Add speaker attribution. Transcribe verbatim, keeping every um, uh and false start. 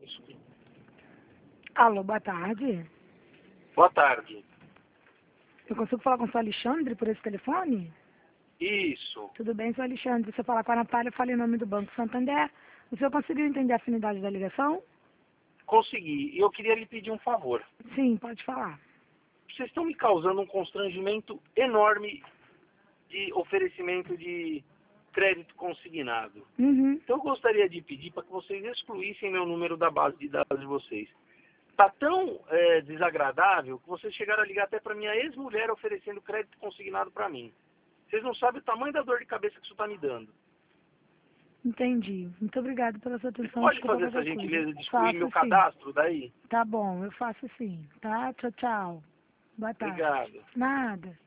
Speaker 1: Alô, boa tarde.
Speaker 2: Boa tarde.
Speaker 1: Eu consigo falar com o seu Alexandre por esse telefone?
Speaker 2: Isso.
Speaker 1: Tudo bem, seu Alexandre. Você falar com a Natália, eu falei em nome do Banco Santander. O senhor conseguiu entender a afinidade da ligação?
Speaker 2: Consegui. E eu queria lhe pedir um favor.
Speaker 1: Sim, pode falar.
Speaker 2: Vocês estão me causando um constrangimento enorme de oferecimento de crédito consignado.
Speaker 1: Uhum.
Speaker 2: Então eu gostaria de pedir para que vocês excluíssem meu número da base de dados de vocês. Está tão é, desagradável que vocês chegaram a ligar até para minha ex-mulher oferecendo crédito consignado para mim. Vocês não sabem o tamanho da dor de cabeça que isso está me dando.
Speaker 1: Entendi. Muito obrigada pela sua
Speaker 2: Você
Speaker 1: atenção.
Speaker 2: pode
Speaker 1: Desculpa
Speaker 2: fazer essa
Speaker 1: qualquer
Speaker 2: gentileza
Speaker 1: coisa.
Speaker 2: de excluir
Speaker 1: Faço
Speaker 2: meu
Speaker 1: sim.
Speaker 2: cadastro daí?
Speaker 1: Tá bom, eu faço sim. Tá? Tchau, tchau. Boa tarde.
Speaker 2: Obrigado.
Speaker 1: Nada.